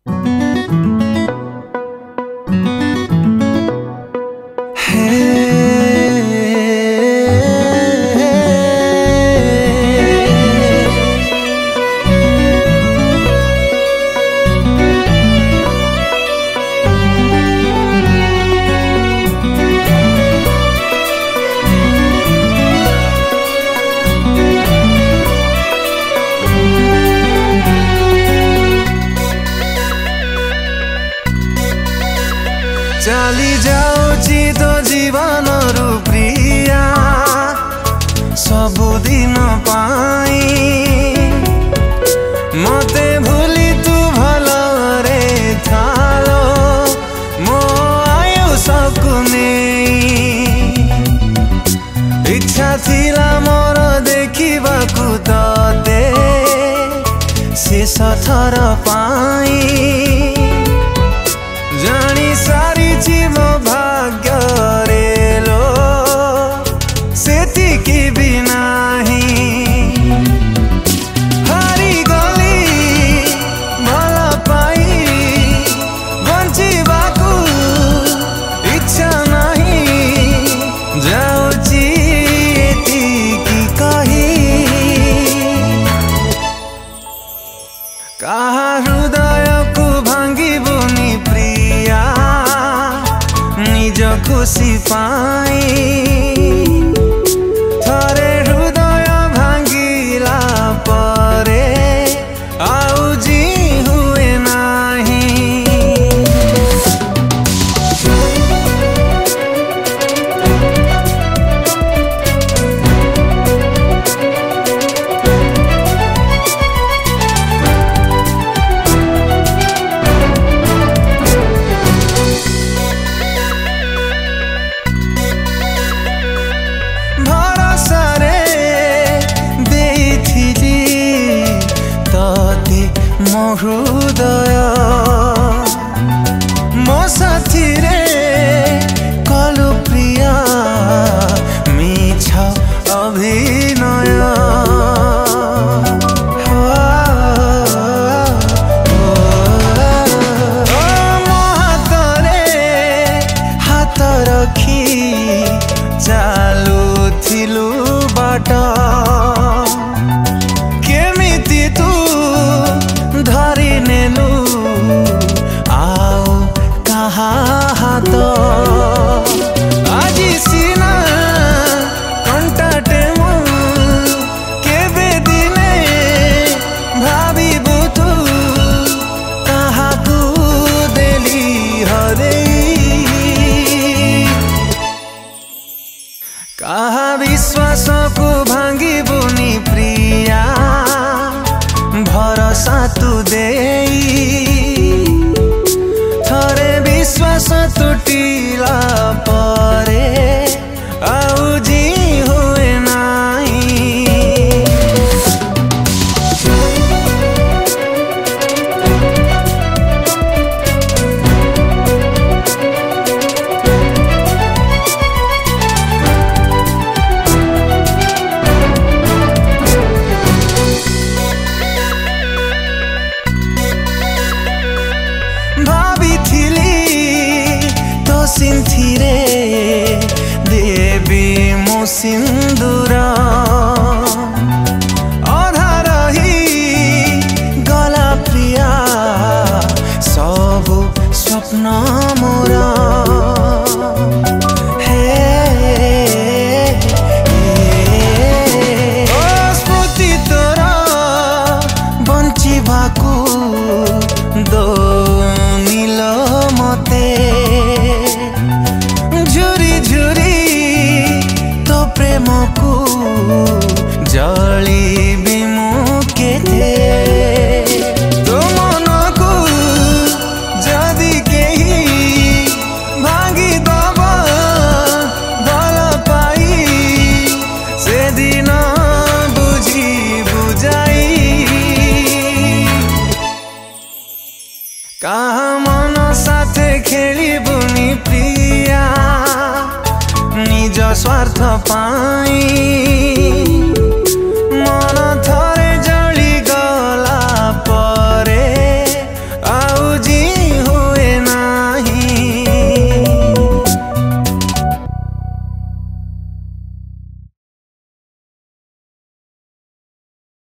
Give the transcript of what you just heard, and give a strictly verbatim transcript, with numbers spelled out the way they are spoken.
चली जाऊची तो जीवन रु प्रिया सबुदिन पाई मते भूली तू भलरे थालो मो आयुषकु नेई इच्छा थिला मोर देखिबाकु तते शेष थर पाई जानी सारी मो भाग्य रेलो सेती की भी नहीं हारी गली भला पाई बंची बाकू इच्छा नहीं जाऊची एती की कही कहा हृदय को भांगी बुनी प्रिया निज खुशी पाई थरे हृदय भांगिला परे आउ जी हुए नाही मो हृदय मो साथी रे कलु प्रिया मिछ अभिनय मो हाथ रे हाथ रखी चालुथिलु बाट केमिति तू धरी नेलु आओ कहा हाथ आज सीना कंटाटे मु केबे दिने भावी बुतु कहा कु देली हरे कहा विश्वास को भांगी बुनी प्रिया भरोसा तू देई थरे विश्वास टूटिला परे आउ जी हुए नाही सिंथिरे देवी मो सिंदूर अधा रही गला प्रिया सबु स्वप्न मोर स्मृति तोर बंचिबाकू दो नील मते झुरी झुरी तो प्रेम को जली बिमुके थे तो मन को जदि केही भांगी दब भल पाई से दिन बुझी बुझाई कहा मन साथे खेली बुनी प्रिया निज स्वार्थ पाई